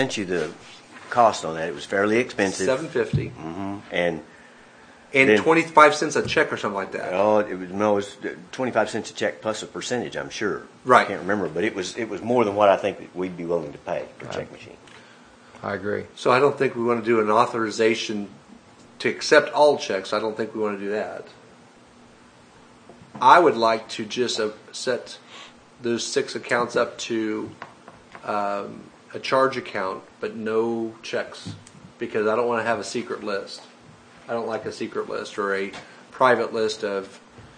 sent you the cost on that. It was fairly expensive. $750. And then 25 cents a check or something like that. Oh, it was 25 cents a check plus a percentage, I'm sure. Right. I can't remember, but it was more than what I think that we'd be willing to pay for a check machine. I agree. So I don't think we want to do an authorization to accept all checks. I don't think we want to do that. I would like to just set those 6 accounts up to a charge account, but no checks, because I don't want to have a secret list. I don't like a secret list or a private list of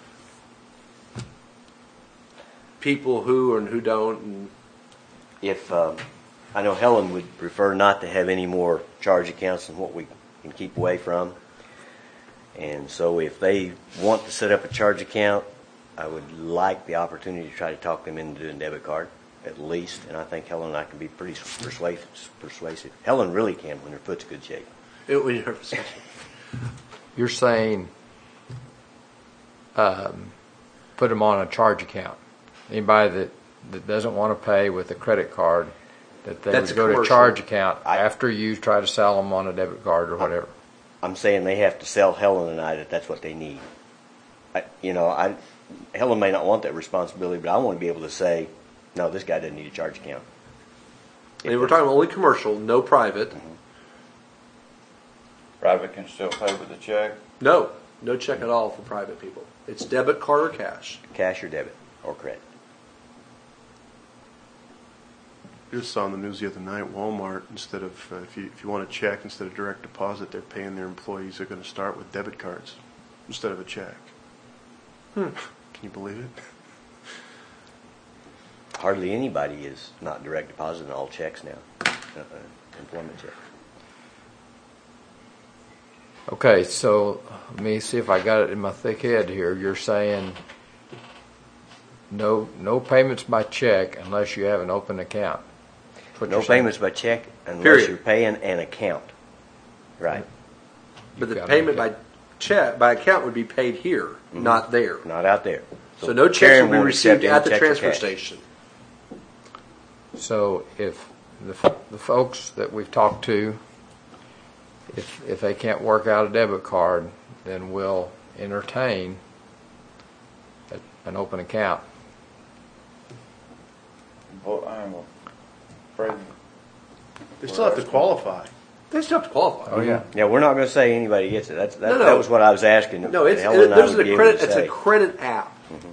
people who and who don't. And If I know Helen would prefer not to have any more charge accounts than what we can keep away from. And so if they want to set up a charge account, I would like the opportunity to try to talk them into doing a debit card, at least. And I think Helen and I can be pretty persuasive. Helen really can when her foot's in good shape. You're saying put them on a charge account. Anybody that doesn't want to pay with a credit card, that they would go to a charge account after you try to sell them on a debit card or whatever. I'm saying they have to sell Helen and I that that's what they need. Helen may not want that responsibility, but I want to be able to say, no, this guy doesn't need a charge account. And we're talking only commercial, no private. Private can still pay with a check? No check at all for private people. It's debit card or cash. Cash or debit or credit. I just saw on the news the other night, Walmart, instead of, if you want a check, instead of direct deposit, they're paying their employees, they're going to start with debit cards instead of a check. Can you believe it? Hardly anybody is not direct depositing all checks now. Employment check. Okay, so let me see if I got it in my thick head here. You're saying no payments by check unless you have an open account. No payments by check unless Period. you're paying an account. Right. But the payment by account would be paid here, not there. Not out there. So no checks will be received at the transfer station. So if the folks that we've talked to, if they can't work out a debit card, then we'll entertain an open account. Well, I'm afraid. They still have to qualify. They still have to qualify. Oh yeah. Yeah, we're not going to say anybody gets it. No. That was what I was asking. No, it's a credit app.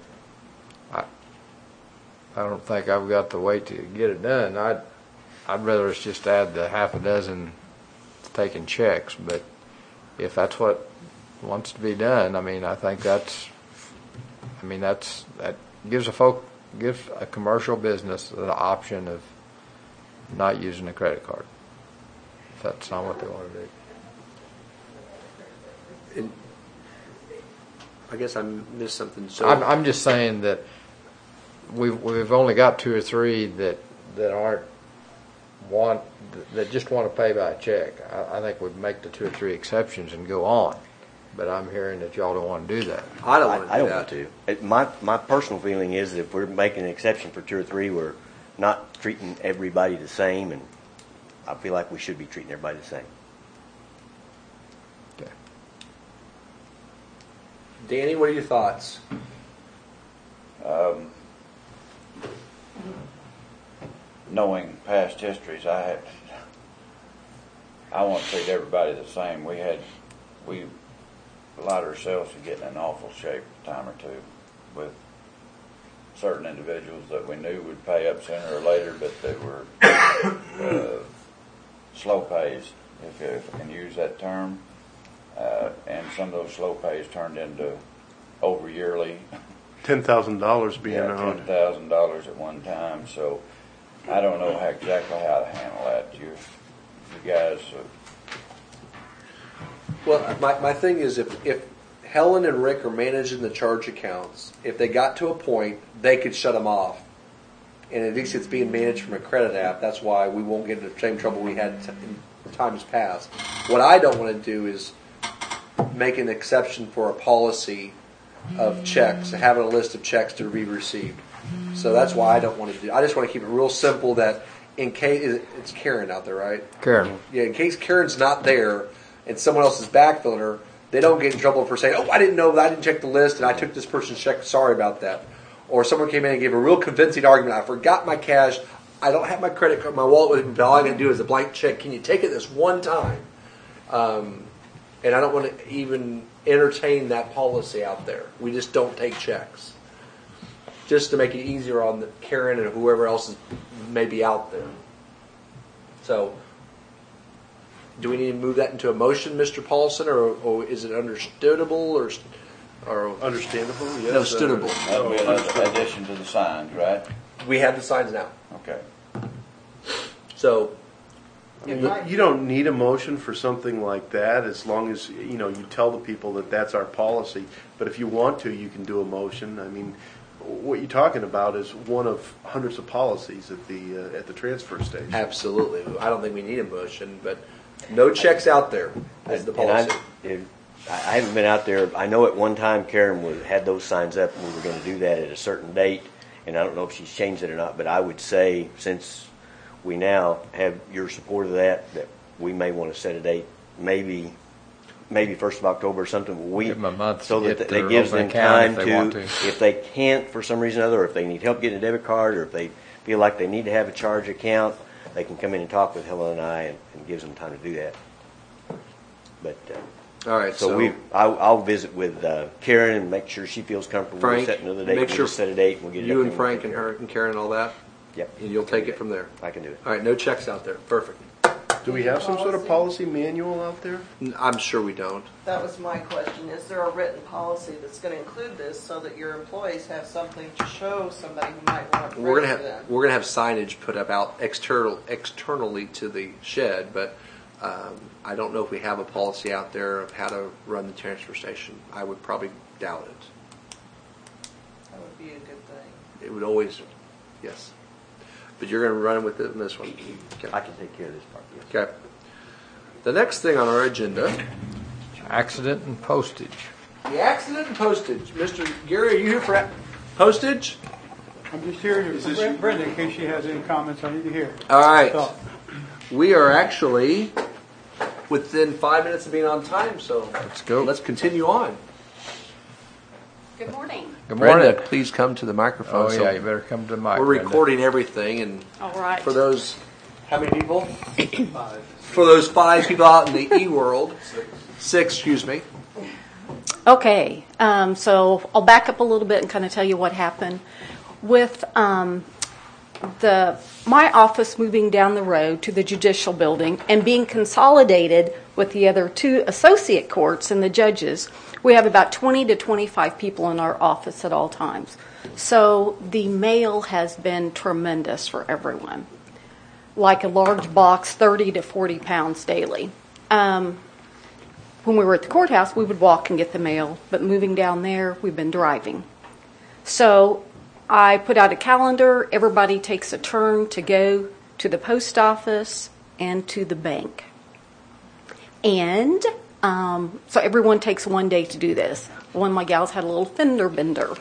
I don't think I've got the weight to get it done. I'd rather us just add the half a dozen taking checks, but if that's what wants to be done, I mean, I think that gives a commercial business the option of not using a credit card. If that's not what they want to do. And I guess I missed something. So I'm just saying that we've only got 2 or 3 that just want to pay by a check. I think we'd make the 2 or 3 exceptions and go on. But I'm hearing that y'all don't want to do that. I don't want to do that. I don't want to. My personal feeling is that if we're making an exception for 2 or 3, we're not treating everybody the same, and I feel like we should be treating everybody the same. Okay. Danny, what are your thoughts? Knowing past histories, I want to treat everybody the same. We allowed ourselves to get in an awful shape a time or two with certain individuals that we knew would pay up sooner or later, but they were slow pays, if I can use that term. And some of those slow pays turned into over yearly. $10,000 being owed. $10,000 at one time. So I don't know exactly how to handle that. You guys. Well, my thing is if Helen and Rick are managing the charge accounts, if they got to a point, they could shut them off. And at least it's being managed from a credit app. That's why we won't get into the same trouble we had in times past. What I don't want to do is make an exception for a policy of checks, having a list of checks to be received. So that's why I don't want to do. I just want to keep it real simple that in case it's Karen out there, right? Karen. Yeah, in case Karen's not there and someone else is backfilling her, they don't get in trouble for saying, "Oh, I didn't know that. I didn't check the list, and I took this person's check. Sorry about that." Or someone came in and gave a real convincing argument. I forgot my cash. I don't have my credit card, my wallet with me, but all I can do is a blank check. Can you take it this one time? And I don't want to even entertain that policy out there. We just don't take checks. Just to make it easier on Karen and whoever else is maybe out there. So, do we need to move that into a motion, Mr. Paulson, or is it understandable or Understandable, yes. no, stoodable? That'll be another addition to the signs, right? We have the signs now. Okay. So, You don't need a motion for something like that, as long as, you tell the people that that's our policy. But if you want to, you can do a motion. I mean, what you're talking about is one of hundreds of policies at the transfer station. absolutely. I don't think we need a motion, but no checks out there is the policy. And I haven't been out there. I know at one time Karen had those signs up and we were going to do that at a certain date, and I don't know if she's changed it or not, but I would say since we now have your support of that we may want to set a date, maybe 1st of October or something. Give them a month so to that get they their gives open them account time if they want to. if they can't for some reason or other, or if they need help getting a debit card, or if they feel like they need to have a charge account, they can come in and talk with Helen and I, and gives them time to do that. But All right. so I'll visit with Karen and make sure she feels comfortable Frank, with setting another date. make We'll sure just set a date and we'll get it you up and Frank and her and Karen and all that, Yep. and you'll take it from there. I can do it. All right. No checks out there. Perfect. Do we have some sort of policy manual out there? I'm sure we don't. That was my question. Is there a written policy that's going to include this so that your employees have something to show somebody who might want to We're rent gonna to have them? signage put up out externally to the shed, but I don't know if we have a policy out there of how to run the transfer station. I would probably doubt it. That would be a good thing. It would always, yes. But you're going to run with it in this one. Okay. I can take care of this part. Yes. Okay. The next thing on our agenda, Accident and postage. the accident and postage. Mr. Gary, are you here for postage? I'm just here to Brenda in case she has any comments I need to hear. All right. So, We are actually within 5 minutes of being on time, so Let's go. let's continue on. Good morning. Good morning. Brenda, please come to the microphone. Oh, So yeah, you better come to the mic. we're Brenda. recording everything, and All right. for those, how many people? 5. For those 5 people out in the e-world, 6, excuse me. Okay, so I'll back up a little bit and kind of tell you what happened. With my office moving down the road to the judicial building and being consolidated with the other 2 associate courts and the judges, we have about 20 to 25 people in our office at all times. So the mail has been tremendous for everyone. Like a large box, 30 to 40 pounds daily. When we were at the courthouse, we would walk and get the mail, but moving down there, we've been driving. So I put out a calendar. Everybody takes a turn to go to the post office and to the bank. And so everyone takes one day to do this. One of my gals had a little fender bender.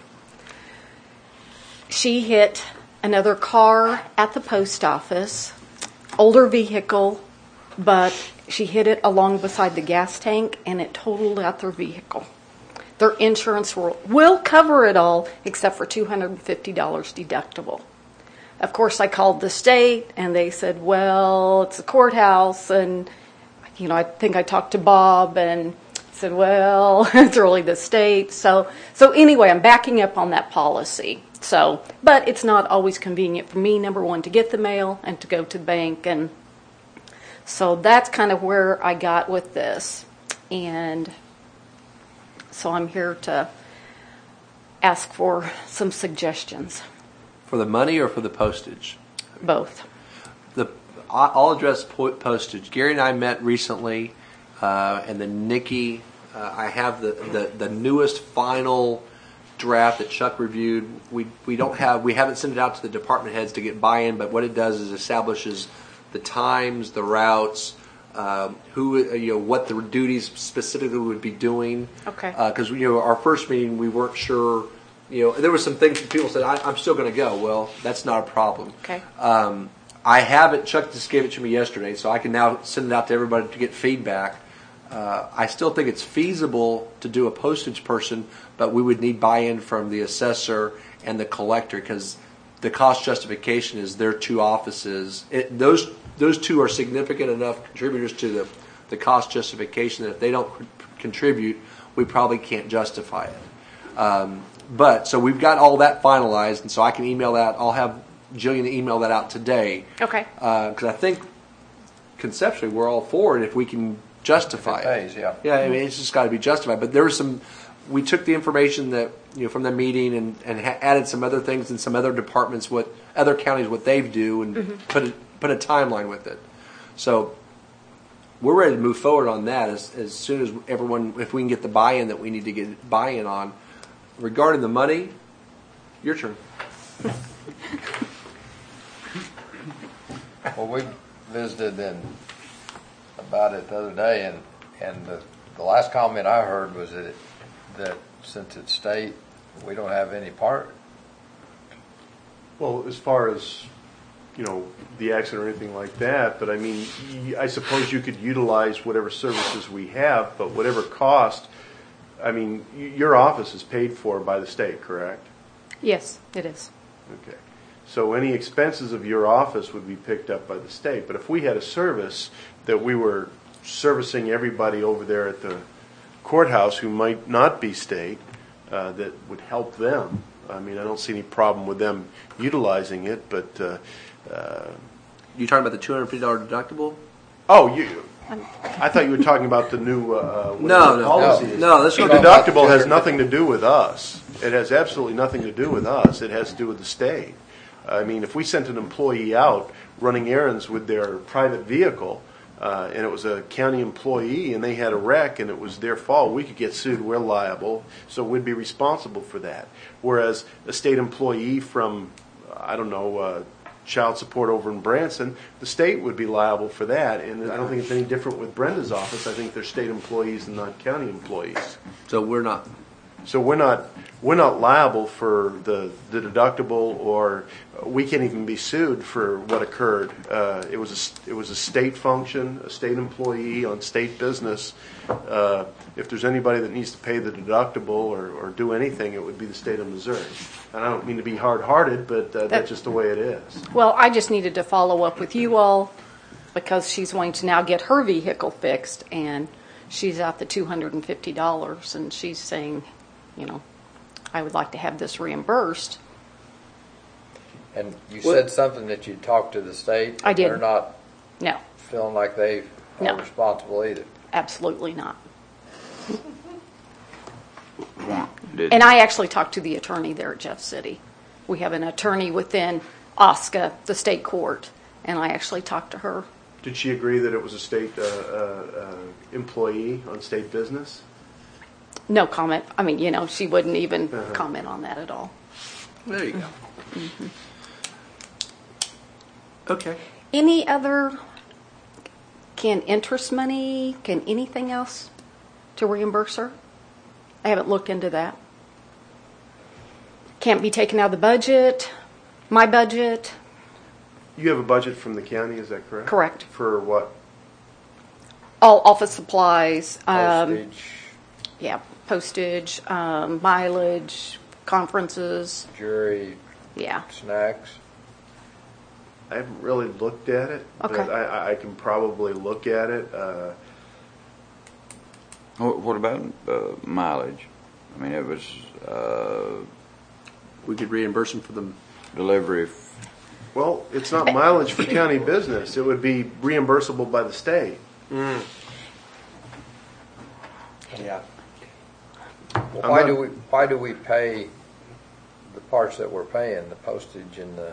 She hit another car at the post office, older vehicle, but she hit it along beside the gas tank and it totaled out their vehicle. Their insurance will cover it all except for $250 deductible. Of course, I called the state and they said, well, it's the courthouse. And, I think I talked to Bob and said, well, it's really the state. So anyway, I'm backing up on that policy. But it's not always convenient for me, number one, to get the mail and to go to the bank. And so that's kind of where I got with this. And so I'm here to ask for some suggestions. For the money or for the postage? Both. I'll address postage. Gary and I met recently, and then Nikki. I have the newest final draft that Chuck reviewed. We haven't sent it out to the department heads to get buy-in, but what it does is establishes the times, the routes, what the duties specifically would be doing. Okay. Because our first meeting we weren't sure. There were some things that people said I'm still going to go. Well, that's not a problem. Okay. I have it. Chuck just gave it to me yesterday, so I can now send it out to everybody to get feedback. I still think it's feasible to do a postage person, but we would need buy-in from the assessor and the collector because the cost justification is their two offices. Those two are significant enough contributors to the cost justification that if they don't contribute, we probably can't justify it. But so we've got all that finalized, and so I can email that. I'll have Jillian email that out today. Okay. Because I think conceptually we're all for it if we can justify It pays, yeah. Yeah, I mean it's just got to be justified. But there was some. We took the information that from the meeting and added some other things in some other departments, what other counties what they do, and put a timeline with it. So we're ready to move forward on that as soon as everyone, if we can get the buy-in that we need to get buy-in on. Regarding the money, your turn. Well, we visited about it the other day, and the last comment I heard was that since it's state, we don't have any part. Well, as far as, the accident or anything like that, but I mean, I suppose you could utilize whatever services we have, but whatever cost, I mean, your office is paid for by the state, correct? Yes, it is. Okay. So any expenses of your office would be picked up by the state. But if we had a service that we were servicing everybody over there at the courthouse who might not be state, that would help them. I mean, I don't see any problem with them utilizing it, but... You talking about the $250 deductible? Oh, I thought you were talking about the new policy. No. This The one deductible has nothing to do with us. It has absolutely nothing to do with us. It has to do with the state. I mean, if we sent an employee out running errands with their private vehicle, and it was a county employee and they had a wreck and it was their fault, we could get sued. We're liable, so we'd be responsible for that. Whereas a state employee from, child support over in Branson, the state would be liable for that. And I don't think it's any different with Brenda's office. I think they're state employees and not county employees. So we're not. So we're not liable for the deductible, or we can't even be sued for what occurred. It was a state function, a state employee on state business. If there's anybody that needs to pay the deductible or do anything, it would be the state of Missouri. And I don't mean to be hard-hearted, but that's just the way it is. Well, I just needed to follow up with you all because she's going to now get her vehicle fixed, and she's out the $250, and she's saying, I would like to have this reimbursed. And you said something that you talked to the state. I did. They're not No, feeling like they No. are responsible either. absolutely not. And I actually talked to the attorney there at Jeff City. We have an attorney within OSCA, the state court, and I actually talked to her. Did she agree that it was a state employee on state business? No comment. I mean, she wouldn't even comment on that at all. There you go. Mm-hmm. Okay. Any other, can interest money, can anything else to reimburse her? I haven't looked into that. Can't be taken out of the budget, my budget. You have a budget from the county, is that correct? Correct. For what? All office supplies. Postage, Yeah, postage, mileage, conferences. jury, Yeah. snacks. I haven't really looked at it, Okay. but I can probably look at it. What about mileage? I mean, it was We could reimburse them for them. delivery. Well, it's not mileage for county business. It would be reimbursable by the state. Yeah. Well, why do we pay the parts that we're paying, the postage and the?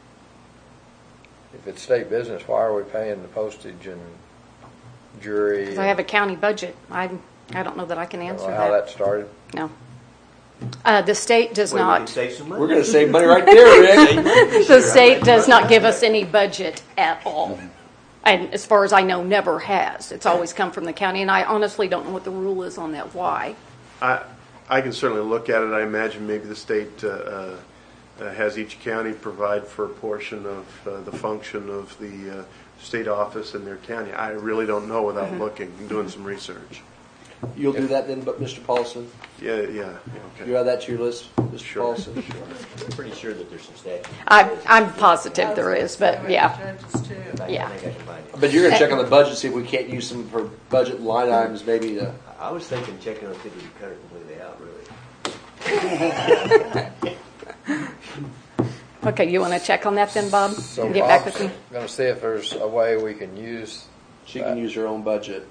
If it's state business, why are we paying the postage and jury? Because I have a county budget. I don't know that I can I don't answer know how that. that started. No. The state does Well, we can not. save some money. We're going to save money right there, Rick. The state does not give us any budget at all. And as far as I know, never has. It's always come from the county, and I honestly don't know what the rule is on that. Why? I can certainly look at it. I imagine maybe the state has each county provide for a portion of the function of the state office in their county. I really don't know without looking and doing some research. You'll do that then, but Mr. Paulson? Yeah, You okay. add that to your list, Mr. Sure. Paulson? I'm pretty sure that there's some statute. I'm positive there is, but yeah. Judges too. Yeah. I think I can find it. But you're going to check on the budget, see if we can't use some for budget line items, maybe to. I was thinking checking on if we could cut it completely out, really. Okay, you want to check on that then, Bob? So And get back Bob's with me? going to see if there's a way we can use. She can use her own budget.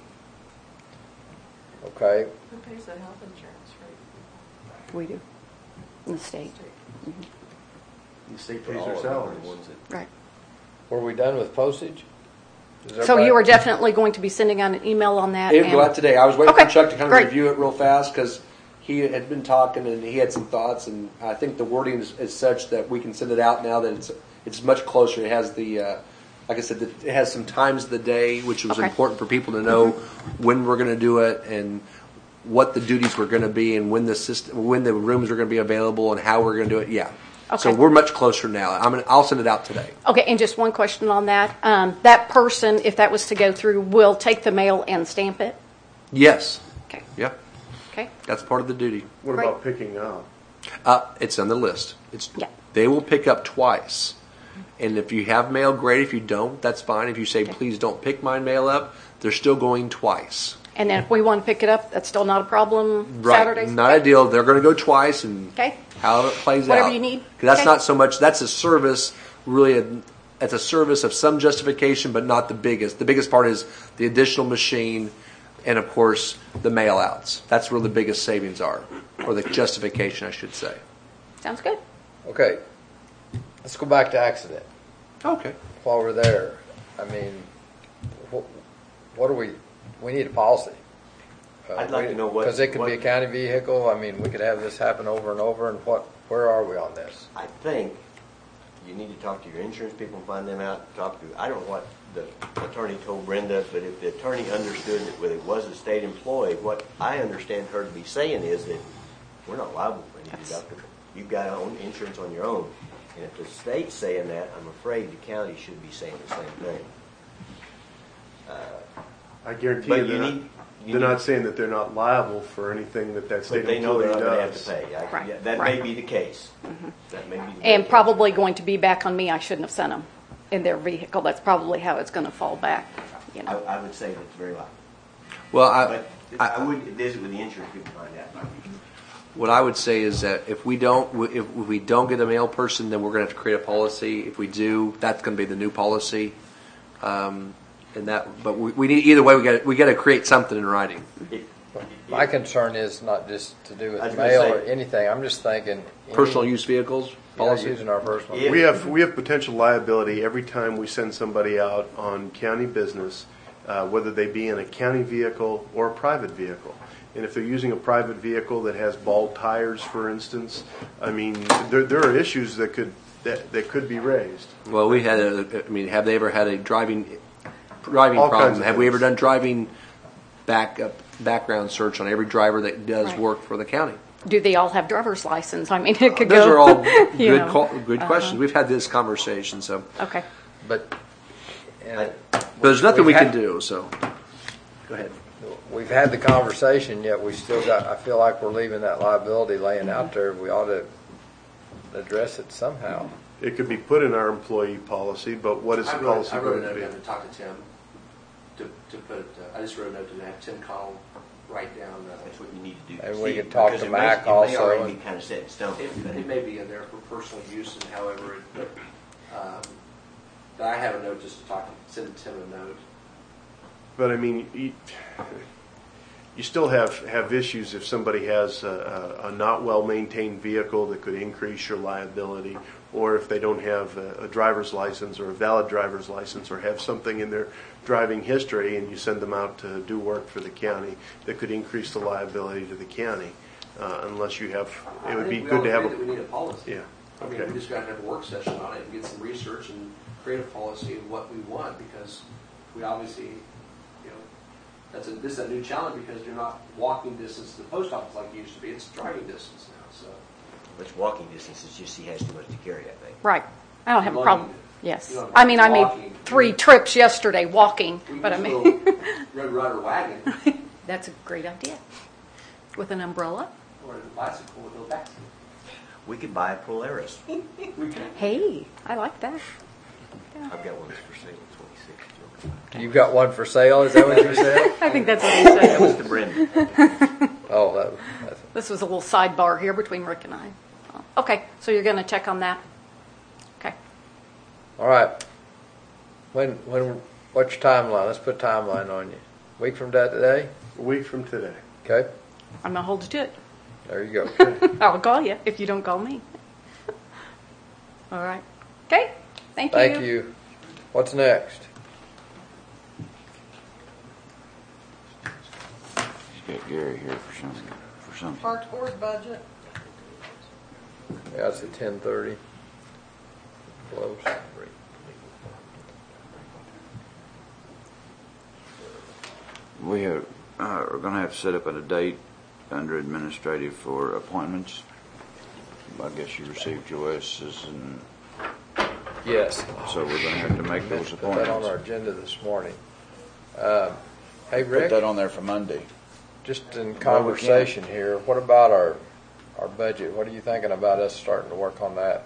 Okay. Who pays the health insurance rate? We do. In the state. The state Pays all their of them are salaries. the ones that- Right. Were we done with postage? Is So everybody- you are definitely going to be sending out an email on that? It'll go out today. I was waiting Okay, for Chuck to kind of great. review it real fast because he had been talking and he had some thoughts, and I think the wording is such that we can send it out now that it's much closer. It has the like I said, it has some times of the day, which was Okay. important for people to know when we're going to do it and what the duties were going to be and when the rooms are going to be available and how we're going to do it. Yeah. So Okay. we're much closer now. I'll send it out today. Okay, and just one question on that. That person, if that was to go through, will take the mail and stamp it? Yes. Okay. Yeah. Okay. That's part of the duty. What Great. about picking up? It's on the list. Yeah. They will pick up twice. And if you have mail, great. If you don't, that's fine. If you say, please don't pick my mail up, they're still going twice. And then if we want to pick it up, that's still not a problem Right. Saturdays? Not ideal. They're going to go twice and Okay. however it plays out. Whatever you need. 'Cause that's Okay. not so much, that's a service, really, it's a service of some justification, but not the biggest. The biggest part is the additional machine and, of course, the mail outs. That's where the biggest savings are, or the justification, I should say. Sounds good. Okay. Let's go back to accident. Okay. While we're there, I mean, what do we need a policy. I'd like to know what- Because it could be a what- county vehicle. I mean, we could have this happen over and over, and where are we on this? I think you need to talk to your insurance people and find them out. I don't know what the attorney told Brenda, but if the attorney understood that it was a state employee, what I understand her to be saying is that we're not liable for any deductible. You've got own insurance on your own. And if the state's saying that, I'm afraid the county should be saying the same thing. I guarantee But you you they're need- not saying that they're not liable for anything that state But they know employee they're not going to have does. to pay. Right, Yeah, that right. may be the case. That may be the And case. probably going to be back on me. I shouldn't have sent them in their vehicle. That's probably how it's going to fall back. You know. I would say that's very likely. Well, But I would visit with the insurance people to find out. what I would say is that if we don't get a mail person, then we're going to have to create a policy. If we do, that's going to be the new policy. But we need either way. We got to create something in writing. My concern is not just to do I was with gonna mail say- or anything. I'm just thinking Personal use vehicles policy. using our personal. Yeah. We have potential liability every time we send somebody out on county business, whether they be in a county vehicle or a private vehicle. And if they're using a private vehicle that has bald tires, for instance, I mean, there are issues that could be raised. Well, have they ever had a driving All kinds problem? of Have we ever things. done driving background search on every driver that does Right. work for the county? Do they all have driver's license? I mean, it could Those go. are all you good know. good questions. We've had this conversation, so Okay. But and but there's nothing we we've can had- do. So go ahead. We've had the conversation, yet we still got. I feel like we're leaving that liability laying out there. We ought to address it somehow. It could be put in our employee policy, but what is the policy going to be? to talk to Tim to put. I just wrote a note to have Tim Connell write down. That's what you need to do. And we See, can talk because to it may- Mac It may also already be and- kind of set in stone. It may be in there for personal use and however, but I have a note just to send Tim a note. But I mean, you still have issues if somebody has a not well-maintained vehicle that could increase your liability, or if they don't have a driver's license or a valid driver's license, or have something in their driving history, and you send them out to do work for the county that could increase the liability to the county. Unless you have, it would be good to have We need a policy. Yeah. I mean, Okay. we just got to have a work session on it and get some research and create a policy of what we want, because we obviously, this is a new challenge because you're not walking distance to the post office like it used to be. It's driving distance now. So It's walking distance, it's just he has too much to carry, I think. Right. I don't have a Walking. problem. Yes. You know, I mean, I made walking. 3 trips yesterday walking, but I mean, Red Ryder wagon that's a great idea. With an umbrella. or a bicycle with a back. We could buy a Polaris. We can. Hey, I like that. I've got one for sale, 26. You've got one for sale, is that what you said? I think that's what he That said. was the Brendan. Oh, that's, This was a little sidebar here between Rick and I. Okay, so you're going to check on that? Okay. all right. What's your timeline? Let's put a timeline on you. Week from today? A week from today. Okay, I'm going to hold you to it. there you go. I'll call you if you don't call me. All right. Okay. Thank you. Thank you. What's next? She's got Gary here for something. Parks Board budget. Yeah, it's at 10:30. Close. We are going to have to set up a date under administrative for appointments. I guess you received your lists, and Yes. so we're going to have to make those Put that on our appointments. agenda this morning. Hey, Put Rick, that on there for Monday. just in conversation here, what about our budget? What are you thinking about us starting to work on that?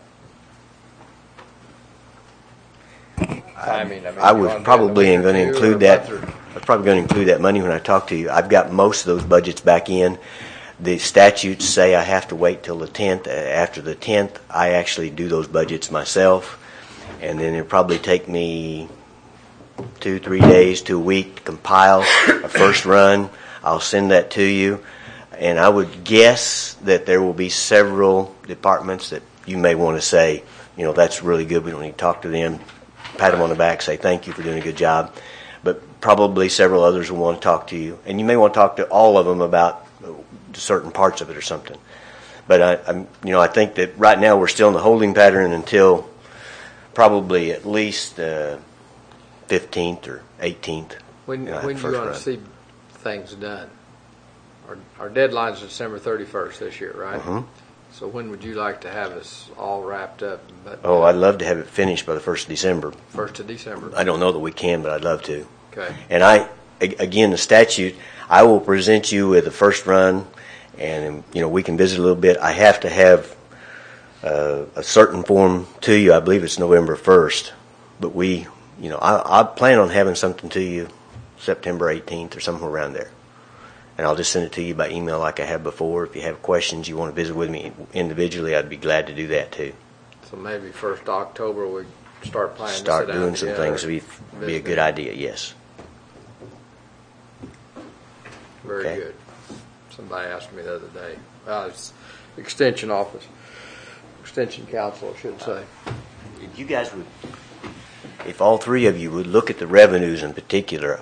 Timing, I was probably going to going include that. I was probably going to include that money when I talk to you. I've got most of those budgets back in. The statutes say I have to wait till the 10th. After the 10th, I actually do those budgets myself, and then it'll probably take me 2-3 days to a week to compile a first run. I'll send that to you, and I would guess that there will be several departments that you may want to say, you know, that's really good. We don't need to talk to them. Pat them on the back, say thank you for doing a good job. But probably several others will want to talk to you, and you may want to talk to all of them about certain parts of it or something. But I think that right now we're still in the holding pattern until probably at least 15th or 18th. When that you first want run. to see things done? Our deadline's December 31st this year, right? Mhm. So when would you like to have us all wrapped up? But Oh, I'd love to have it finished by the 1st of December. 1st of December. I don't know that we can, but I'd love to. Okay. And again, the statute, I will present you with the first run, and we can visit a little bit. I have to have a certain form to you. I believe it's November 1st, but I plan on having something to you September 18th or somewhere around there. And I'll just send it to you by email like I have before. If you have questions, you want to visit with me individually, I'd be glad to do that too. So maybe 1st October we start planning Start to sit down doing some together, things would be a visit. good idea, yes. Very Okay. good. Somebody asked me the other day. It's Extension Office. Extension Council, I should say. If you guys would, if all three of you would look at the revenues in particular,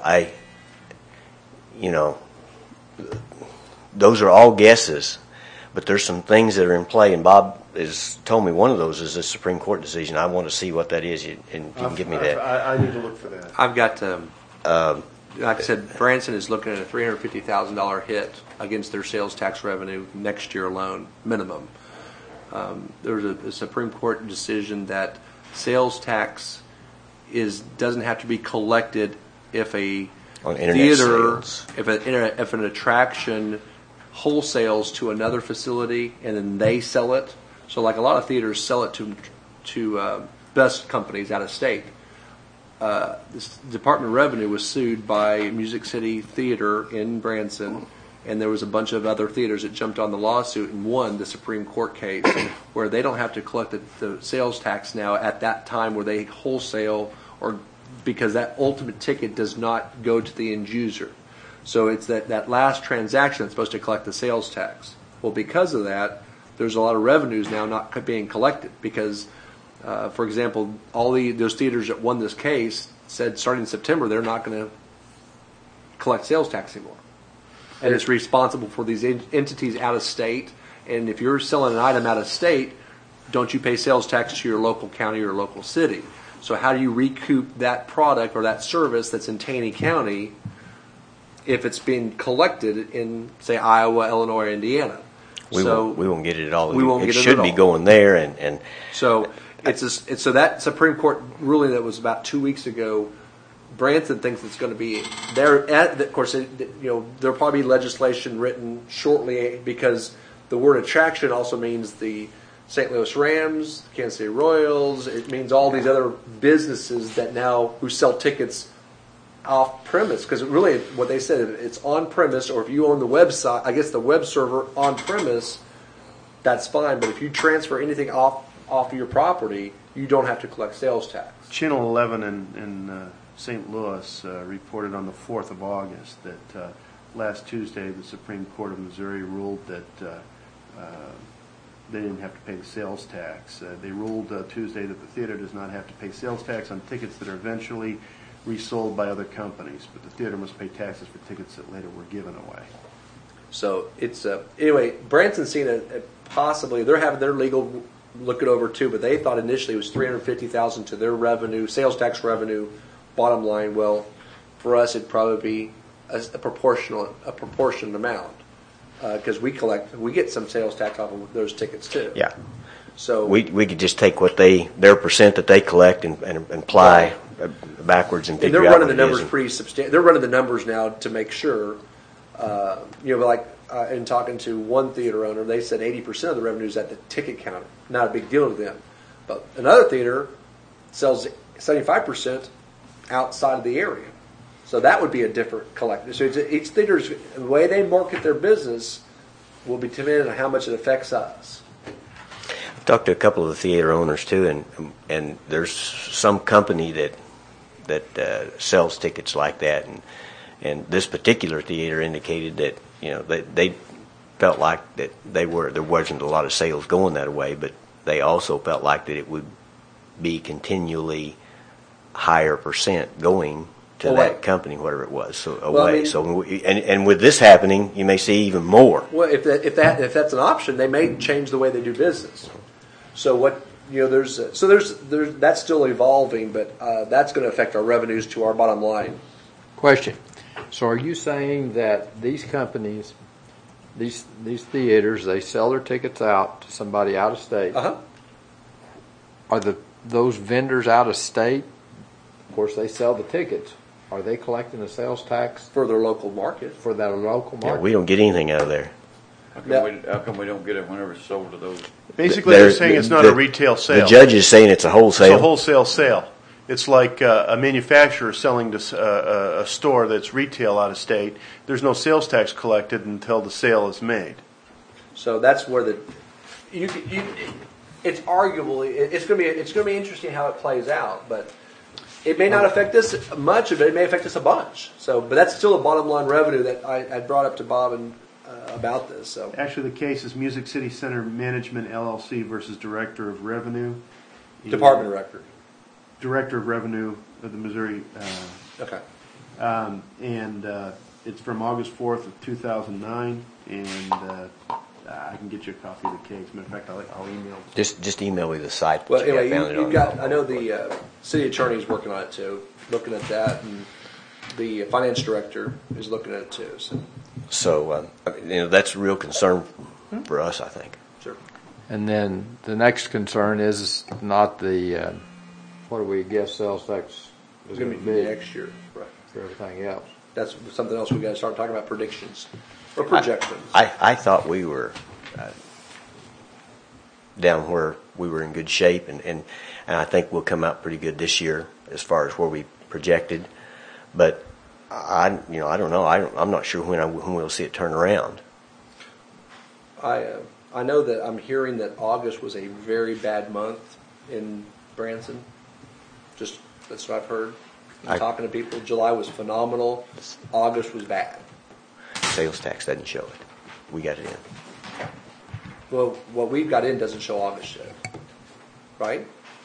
those are all guesses, but there's some things that are in play, and Bob has told me one of those is a Supreme Court decision. I want to see what that is, and you can give me that. I need to look for that. I've got, like I said, Branson is looking at a $350,000 hit against their sales tax revenue next year alone, minimum. There was a Supreme Court decision that sales tax doesn't have to be collected if a On internet theater, sales. if an attraction wholesales to another facility and then they sell it. So like a lot of theaters sell it to best companies out of state. This Department of Revenue was sued by Music City Theater in Branson, and there was a bunch of other theaters that jumped on the lawsuit and won the Supreme Court case where they don't have to collect the sales tax now at that time where they wholesale, or because that ultimate ticket does not go to the end user. So it's that last transaction that's supposed to collect the sales tax. Well, because of that, there's a lot of revenues now not being collected because, for example, all those theaters that won this case said starting in September they're not going to collect sales tax anymore. And it's responsible for these entities out of state. And if you're selling an item out of state, don't you pay sales tax to your local county or local city? So how do you recoup that product or that service that's in Taney County if it's being collected in, say, Iowa, Illinois, or Indiana? We So won't, we won't get it at all. we won't It get it should at be all. going there, and So so that Supreme Court ruling that was about 2 weeks ago, Branson thinks it's going to be there. Of course, there'll probably be legislation written shortly because the word attraction also means the St. Louis Rams, Kansas City Royals. It means all these other businesses that now who sell tickets off premise, because really what they said, if it's on premise, or if you own the website, I guess the web server on premise, that's fine. But if you transfer anything off of your property, you don't have to collect sales tax. Channel 11 in St. Louis reported on the 4th of August that last Tuesday the Supreme Court of Missouri ruled that they didn't have to pay the sales tax. They ruled Tuesday that the theater does not have to pay sales tax on tickets that are eventually resold by other companies, but the theater must pay taxes for tickets that later were given away. So it's anyway. Branson's seen it possibly. They're having their legal look it over too, but they thought initially it was $350,000 to their revenue, sales tax revenue, bottom line. Well, for us it'd probably be a proportionate amount because we get some sales tax off of those tickets too. yeah, So we could just take what their percent that they collect and apply backwards and and figure they're out running what the it numbers is. pretty substantial. They're running the numbers now to make sure. In talking to one theater owner, they said 80% of the revenue is at the ticket counter. Not a big deal to them. But another theater sells 75% outside of the area. So that would be a different collector. So each theater's, the way they market their business will be dependent on how much it affects us. I've talked to a couple of the theater owners too, and there's some company that sells tickets like that, and this particular theater indicated that they felt like that there wasn't a lot of sales going that way, but they also felt like that it would be continually higher percent going to that company, whatever it was, so away. And with this happening, you may see even more. Well, if that's an option, they may change the way they do business. So there's that's still evolving, but that's going to affect our revenues to our bottom line. Question. So are you saying that these companies, these theaters, they sell their tickets out to somebody out of state? Uh-huh. Are those vendors out of state? Of course, they sell the tickets. Are they collecting a sales tax For their local market. for that local Yeah, market? we don't get anything out of there. How come we don't get it whenever it's sold to those? Basically, they're saying it's not a retail sale. The judge is saying it's a It's wholesale. a wholesale sale. It's like a manufacturer selling to a store that's retail out of state. There's no sales tax collected until the sale is made. So that's where it's arguably it's going to be interesting how it plays out, but it may not affect us much of it. It may affect us a bunch. So, but that's still a bottom line revenue that I brought up to Bob and about this. So Actually, the case is Music City Center Management LLC versus Director of Revenue. Department of Record. Director of Revenue of the Missouri. Okay. And it's from August 4th of 2009. And I can get you a copy of the case. Matter of fact, I'll email it. Just email me the site. Well, that you anyway, found it you've on. got. I know the city attorney is working on it too, looking at that, and the finance director is looking at it too. So That's a real concern for us, I think. sure. And then the next concern is not the, what do we guess sales tax It's is going going to to be be next year, right? for everything else. That's something else we got to start talking about predictions or projections. I thought we were down where we were in good shape, and I think we'll come out pretty good this year as far as where we projected. But I don't know. I'm not sure when we'll see it turn around. I know that I'm hearing that August was a very bad month in Branson. Just that's what I've heard. I'm talking to people. July was phenomenal. August was bad. Sales tax doesn't show it. We got it in. Well, what we've got in doesn't show August yet, right?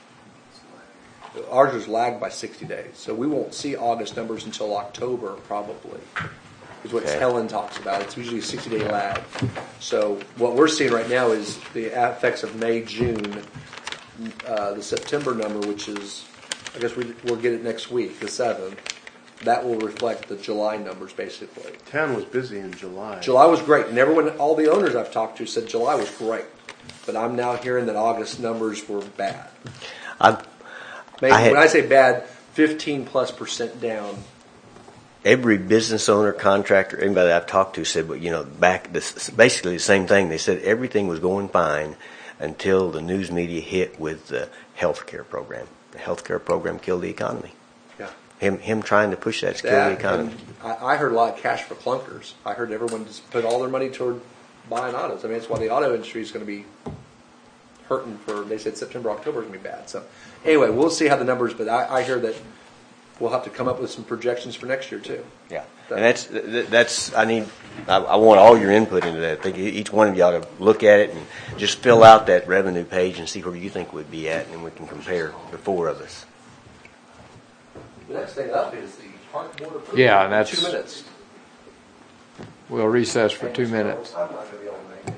Ours was lagged by 60 days, so we won't see August numbers until October probably. Is what Okay. Helen talks about. It's usually a 60-day lag. So what we're seeing right now is the effects of May, June, the September number, which is, I guess we'll get it next week, the 7th. that will reflect the July numbers basically. Town was busy in July. July was great, and everyone, all the owners I've talked to said July was great. But I'm now hearing that August numbers were bad. Maybe, when I say bad, 15+% down. Every business owner, contractor, anybody I've talked to said, but basically the same thing. They said everything was going fine until the news media hit with the healthcare program. The healthcare program killed the economy. Yeah. Him trying to push that to kill the economy. I heard a lot of cash for clunkers. I heard everyone just put all their money toward buying autos. I mean, that's why the auto industry is going to be hurting for, they said September, October is going to be bad. So anyway, we'll see how the numbers, but I hear that we'll have to come up with some projections for next year too. Yeah, and that's I want all your input into that. I think each one of you ought to look at it and just fill out that revenue page and see where you think we'd be at, and we can compare the four of us. The next thing up is the park board approval. Yeah, and that's- 2 minutes. We'll recess for 2 minutes. I'm not going to be able to make it.